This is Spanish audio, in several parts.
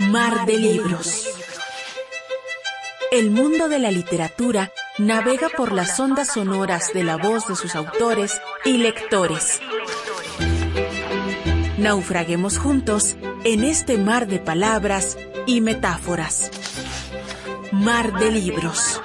Mar de libros. El mundo de la literatura navega por las ondas sonoras de la voz de sus autores y lectores. Naufraguemos juntos en este mar de palabras y metáforas. Mar de libros.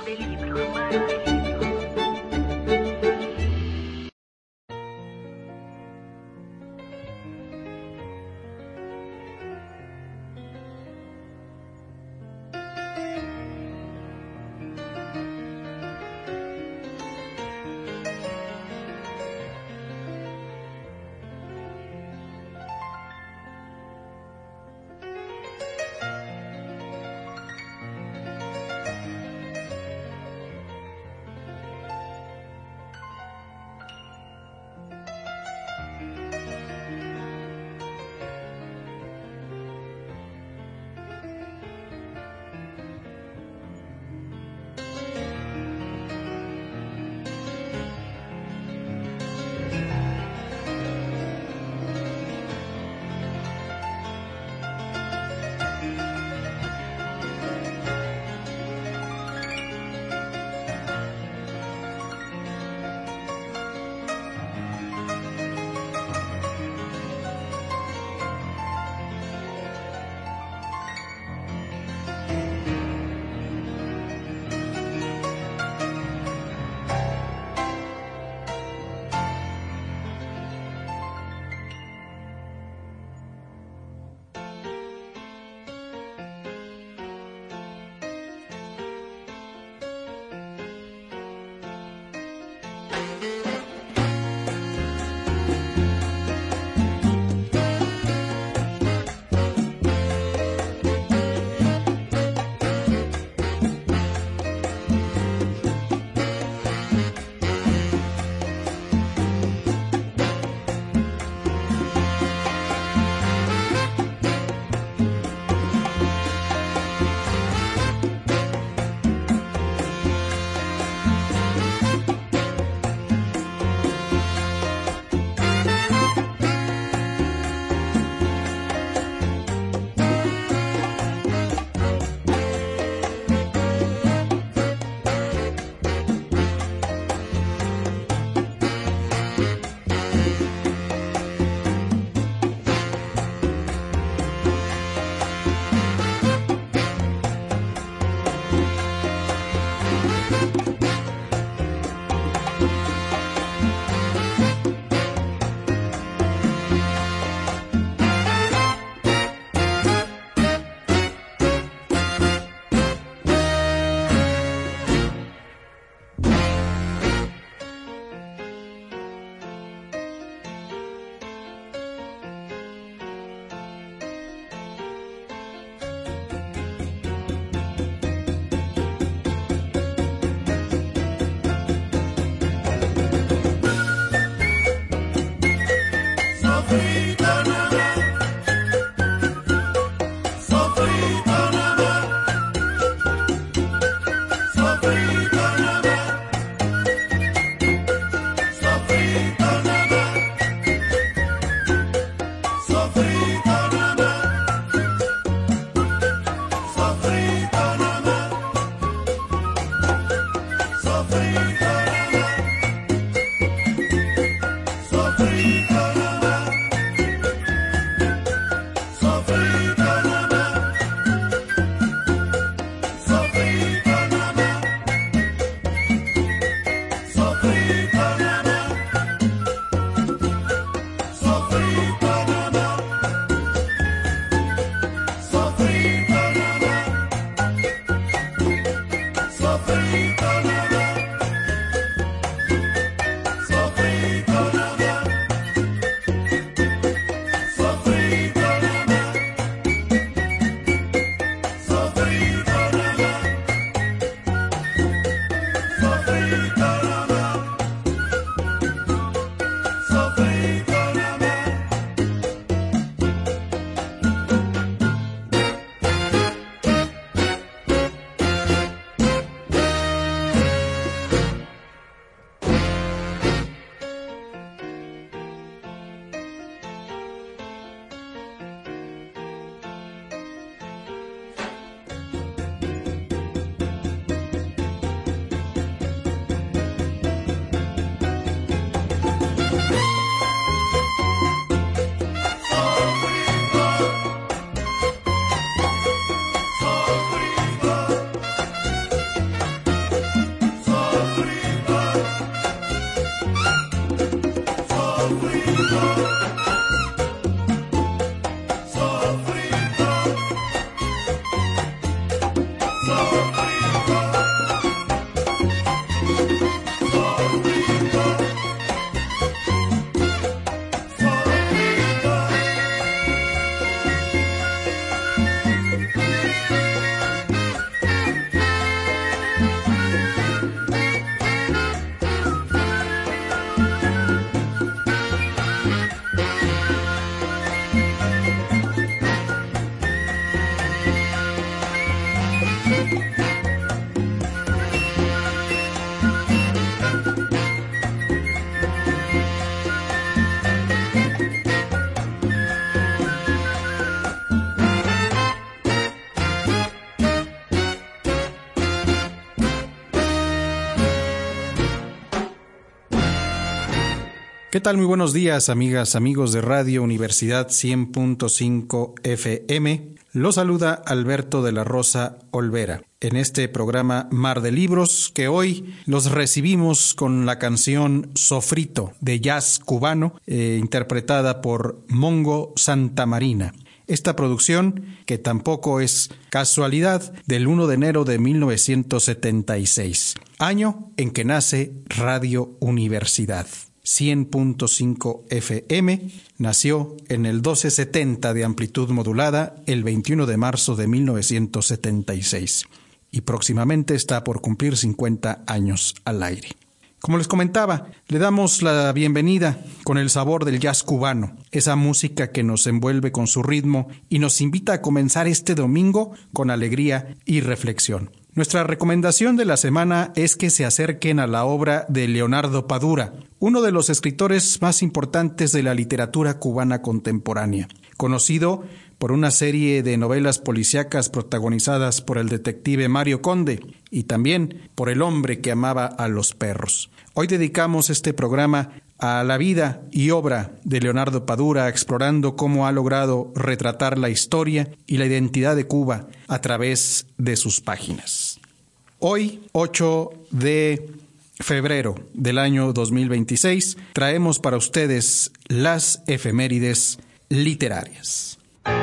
tal? Muy buenos días, amigas, amigos de Radio Universidad 100.5 FM. Los saluda Alberto de la Rosa Olvera en este programa Mar de Libros, que hoy los recibimos con la canción Sofrito de jazz cubano, interpretada por Mongo Santamarina. Esta producción, que tampoco es casualidad, del 1 de enero de 1976, año en que nace Radio Universidad 100.5 FM, nació en el 1270 de amplitud modulada el 21 de marzo de 1976 y próximamente está por cumplir 50 años al aire. Como les comentaba, le damos la bienvenida con el sabor del jazz cubano, esa música que nos envuelve con su ritmo y nos invita a comenzar este domingo con alegría y reflexión. Nuestra recomendación de la semana es que se acerquen a la obra de Leonardo Padura, uno de los escritores más importantes de la literatura cubana contemporánea, conocido por una serie de novelas policíacas protagonizadas por el detective Mario Conde y también por El hombre que amaba a los perros. Hoy dedicamos este programa a la vida y obra de Leonardo Padura, explorando cómo ha logrado retratar la historia y la identidad de Cuba a través de sus páginas. Hoy, 8 de febrero del año 2026, traemos para ustedes las efemérides literarias.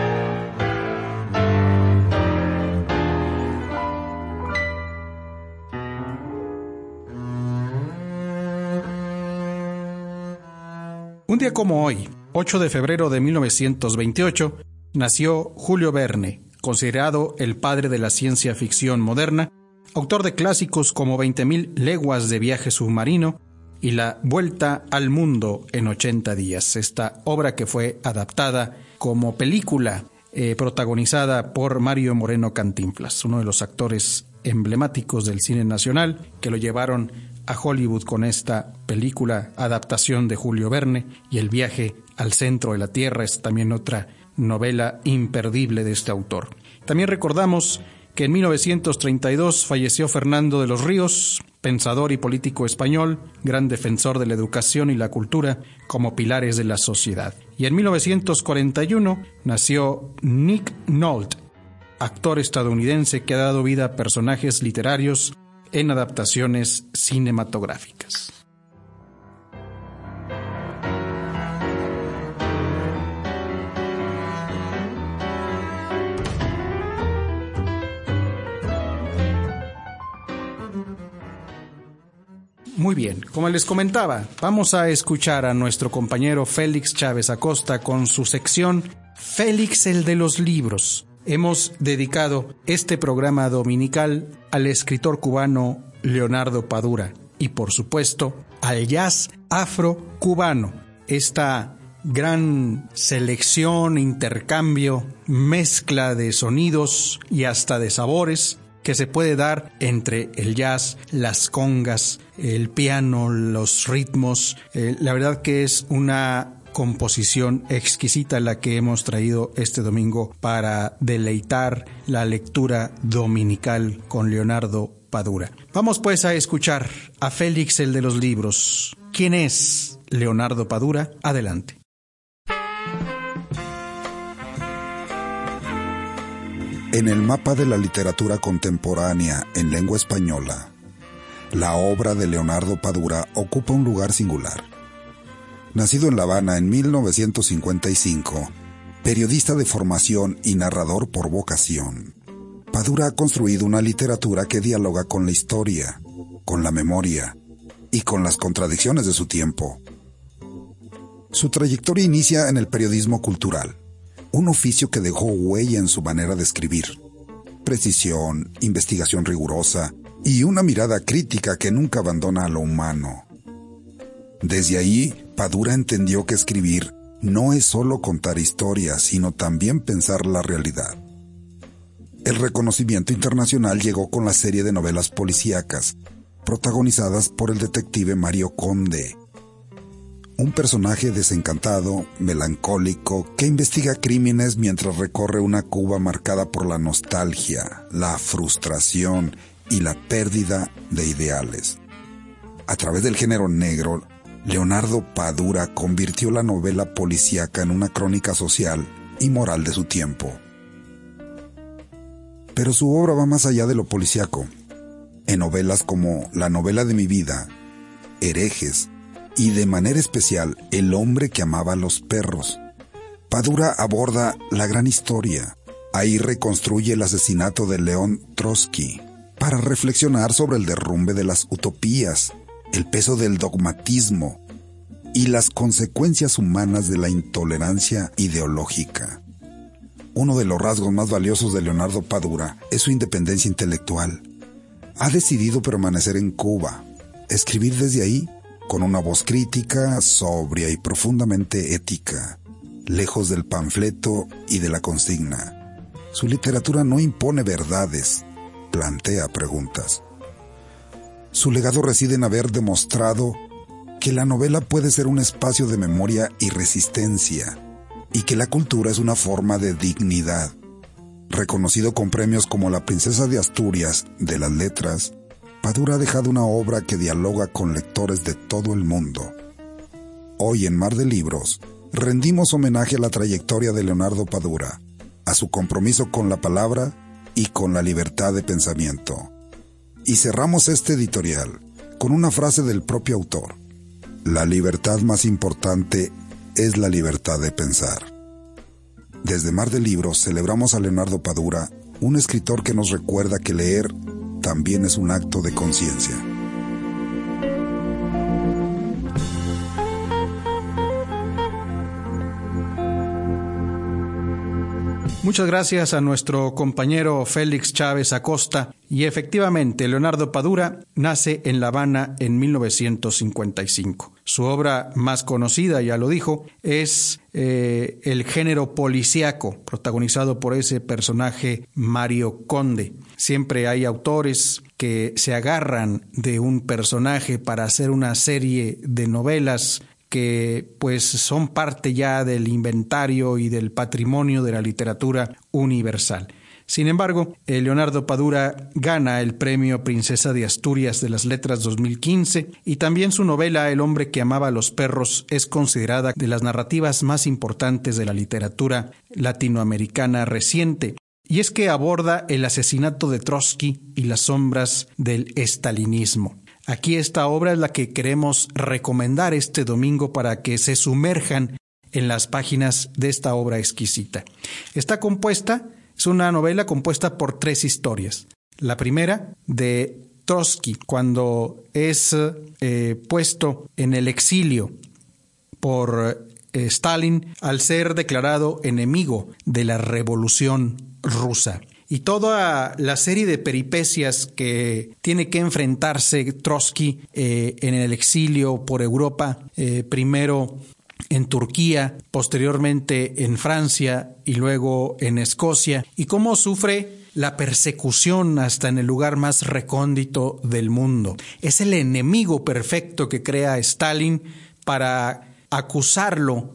Un día como hoy, 8 de febrero de 1928, nació Julio Verne, considerado el padre de la ciencia ficción moderna, autor de clásicos como 20.000 leguas de viaje submarino y La Vuelta al Mundo en 80 días, esta obra que fue adaptada como película protagonizada por Mario Moreno Cantinflas, uno de los actores emblemáticos del cine nacional que lo llevaron a Hollywood con esta película adaptación de Julio Verne, y El viaje al centro de la Tierra es también otra novela imperdible de este autor. También recordamos que en 1932 falleció Fernando de los Ríos, pensador y político español, gran defensor de la educación y la cultura como pilares de la sociedad. Y en 1941 nació Nick Nolte, actor estadounidense que ha dado vida a personajes literarios en adaptaciones cinematográficas. Muy bien, como les comentaba, vamos a escuchar a nuestro compañero Félix Chávez Acosta con su sección Félix el de los libros. Hemos dedicado este programa dominical al escritor cubano Leonardo Padura y, por supuesto, al jazz afro-cubano. Esta gran selección, intercambio, mezcla de sonidos y hasta de sabores que se puede dar entre el jazz, las congas, el piano, los ritmos. La verdad que es una composición exquisita la que hemos traído este domingo para deleitar la lectura dominical con Leonardo Padura. Vamos pues a escuchar a Félix el de los libros. ¿Quién es Leonardo Padura? Adelante. En el mapa de la literatura contemporánea en lengua española, la obra de Leonardo Padura ocupa un lugar singular. Nacido en La Habana en 1955, periodista de formación y narrador por vocación, Padura ha construido una literatura que dialoga con la historia, con la memoria y con las contradicciones de su tiempo. Su trayectoria inicia en el periodismo cultural, un oficio que dejó huella en su manera de escribir. Precisión, investigación rigurosa y una mirada crítica que nunca abandona a lo humano. Desde ahí, Padura entendió que escribir no es solo contar historias, sino también pensar la realidad. El reconocimiento internacional llegó con la serie de novelas policíacas, protagonizadas por el detective Mario Conde, un personaje desencantado, melancólico, que investiga crímenes mientras recorre una Cuba marcada por la nostalgia, la frustración y la pérdida de ideales. A través del género negro, Leonardo Padura convirtió la novela policíaca en una crónica social y moral de su tiempo. Pero su obra va más allá de lo policíaco. En novelas como La novela de mi vida, Herejes y de manera especial El hombre que amaba a los perros, Padura aborda la gran historia. Ahí reconstruye el asesinato de León Trotsky para reflexionar sobre el derrumbe de las utopías, el peso del dogmatismo y las consecuencias humanas de la intolerancia ideológica. Uno de los rasgos más valiosos de Leonardo Padura es su independencia intelectual. Ha decidido permanecer en Cuba, escribir desde ahí con una voz crítica, sobria y profundamente ética, lejos del panfleto y de la consigna. Su literatura no impone verdades, plantea preguntas. Su legado reside en haber demostrado que la novela puede ser un espacio de memoria y resistencia, y que la cultura es una forma de dignidad. Reconocido con premios como la Princesa de Asturias de las Letras, Padura ha dejado una obra que dialoga con lectores de todo el mundo. Hoy en Mar de Libros, rendimos homenaje a la trayectoria de Leonardo Padura, a su compromiso con la palabra y con la libertad de pensamiento. Y cerramos este editorial con una frase del propio autor: la libertad más importante es la libertad de pensar. Desde Mar de Libros celebramos a Leonardo Padura, un escritor que nos recuerda que leer también es un acto de conciencia. Muchas gracias a nuestro compañero Félix Chávez Acosta. Y efectivamente, Leonardo Padura nace en La Habana en 1955. Su obra más conocida, ya lo dijo, es el género policíaco, protagonizado por ese personaje Mario Conde. Siempre hay autores que se agarran de un personaje para hacer una serie de novelas que pues son parte ya del inventario y del patrimonio de la literatura universal. Sin embargo, Leonardo Padura gana el premio Princesa de Asturias de las Letras 2015 y también su novela El hombre que amaba a los perros es considerada de las narrativas más importantes de la literatura latinoamericana reciente. Y es que aborda el asesinato de Trotsky y las sombras del estalinismo. Aquí esta obra es la que queremos recomendar este domingo para que se sumerjan en las páginas de esta obra exquisita. Es una novela compuesta por 3 historias. La primera de Trotsky, cuando es puesto en el exilio por Stalin al ser declarado enemigo de la revolución rusa. Y toda la serie de peripecias que tiene que enfrentarse Trotsky en el exilio por Europa, primero en Turquía, posteriormente en Francia y luego en Escocia, y cómo sufre la persecución hasta en el lugar más recóndito del mundo. Es el enemigo perfecto que crea Stalin para acusarlo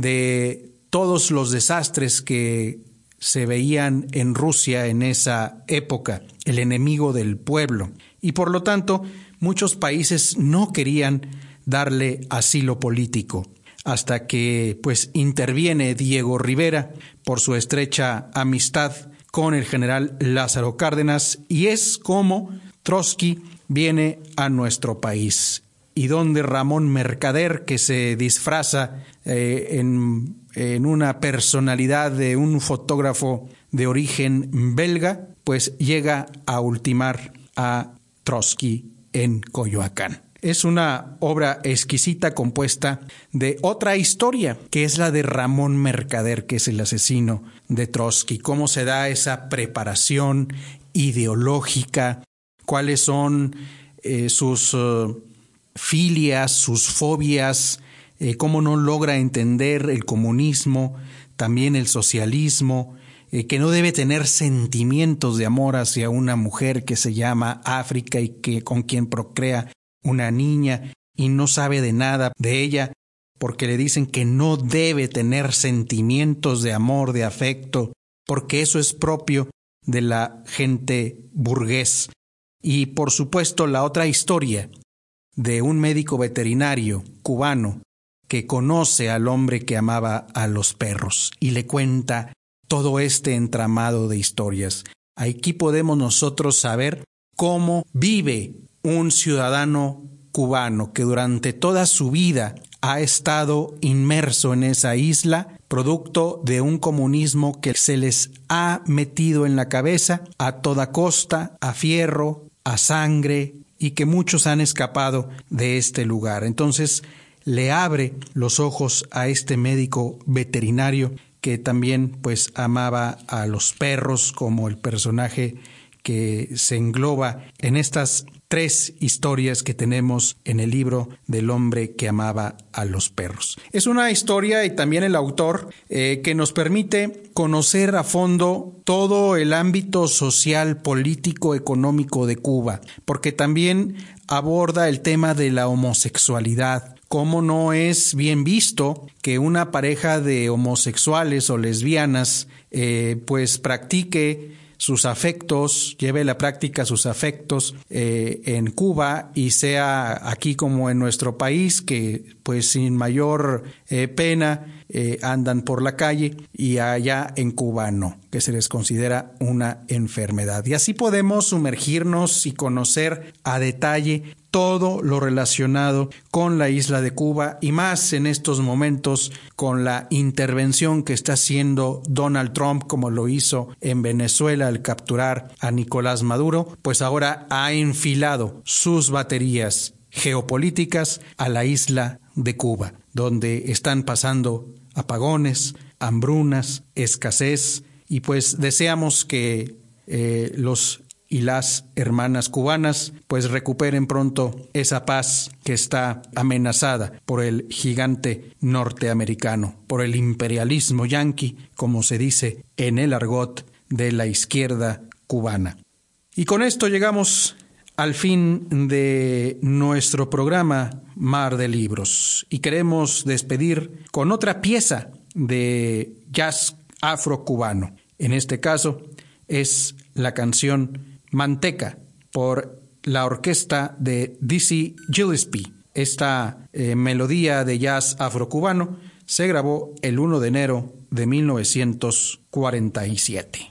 de todos los desastres que se veían en Rusia en esa época, el enemigo del pueblo. Y por lo tanto, muchos países no querían darle asilo político, hasta que pues interviene Diego Rivera por su estrecha amistad con el general Lázaro Cárdenas, y es como Trotsky viene a nuestro país. Y donde Ramón Mercader, que se disfraza en una personalidad de un fotógrafo de origen belga, pues llega a ultimar a Trotsky en Coyoacán. Es una obra exquisita compuesta de otra historia, que es la de Ramón Mercader, que es el asesino de Trotsky. Cómo se da esa preparación ideológica, cuáles son sus filias, sus fobias, cómo no logra entender el comunismo, también el socialismo, que no debe tener sentimientos de amor hacia una mujer que se llama África y que con quien procrea una niña y no sabe de nada de ella porque le dicen que no debe tener sentimientos de amor, de afecto, porque eso es propio de la gente burgués. Y por supuesto la otra historia de un médico veterinario cubano que conoce al hombre que amaba a los perros y le cuenta todo este entramado de historias. Aquí podemos nosotros saber cómo vive un ciudadano cubano que durante toda su vida ha estado inmerso en esa isla, producto de un comunismo que se les ha metido en la cabeza a toda costa, a fierro, a sangre, y que muchos han escapado de este lugar. Entonces le abre los ojos a este médico veterinario que también pues amaba a los perros, como el personaje que se engloba en estas 3 historias que tenemos en el libro del hombre que amaba a los perros. Es una historia, y también el autor, que nos permite conocer a fondo todo el ámbito social, político, económico de Cuba, porque también aborda el tema de la homosexualidad. Cómo no es bien visto que una pareja de homosexuales o lesbianas pues practique sus afectos, lleve a la práctica sus afectos en Cuba, y sea aquí como en nuestro país, que pues sin mayor pena andan por la calle, y allá en Cuba no, que se les considera una enfermedad. Y así podemos sumergirnos y conocer a detalle todo lo relacionado con la isla de Cuba, y más en estos momentos con la intervención que está haciendo Donald Trump, como lo hizo en Venezuela al capturar a Nicolás Maduro, pues ahora ha enfilado sus baterías geopolíticas a la isla de Cuba, donde están pasando apagones, hambrunas, escasez, y pues deseamos que los y las hermanas cubanas pues recuperen pronto esa paz que está amenazada por el gigante norteamericano, por el imperialismo yanqui, como se dice en el argot de la izquierda cubana. Y con esto llegamos al fin de nuestro programa Mar de Libros, y queremos despedir con otra pieza de jazz afrocubano. En este caso es la canción Manteca, por la orquesta de Dizzy Gillespie. Esta melodía de jazz afrocubano se grabó el 1 de enero de 1947.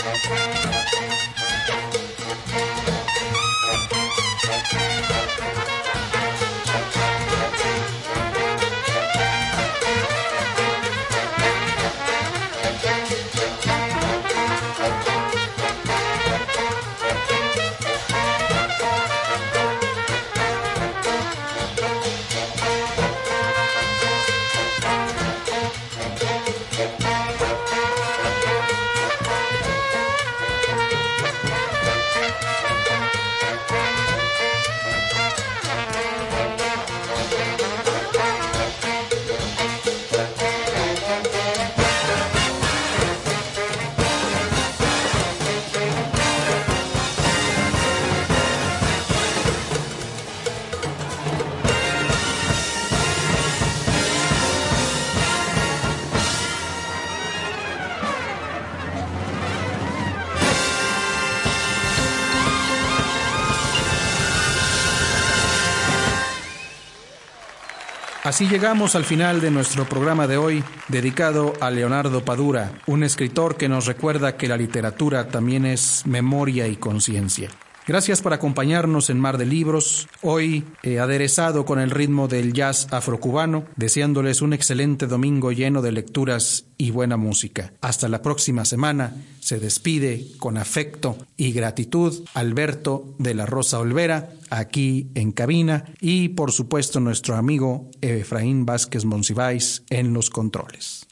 Así llegamos al final de nuestro programa de hoy, dedicado a Leonardo Padura, un escritor que nos recuerda que la literatura también es memoria y conciencia. Gracias por acompañarnos en Mar de Libros, hoy aderezado con el ritmo del jazz afrocubano, deseándoles un excelente domingo lleno de lecturas y buena música. Hasta la próxima semana, se despide con afecto y gratitud Alberto de la Rosa Olvera, aquí en cabina, y por supuesto nuestro amigo Efraín Vázquez Monsiváis en los controles.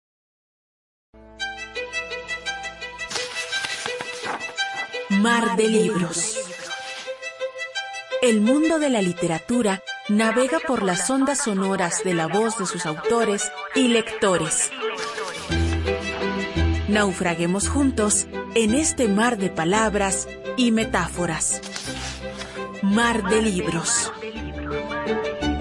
Mar de Libros. El mundo de la literatura navega por las ondas sonoras de la voz de sus autores y lectores. Naufraguemos juntos en este mar de palabras y metáforas. Mar de Libros.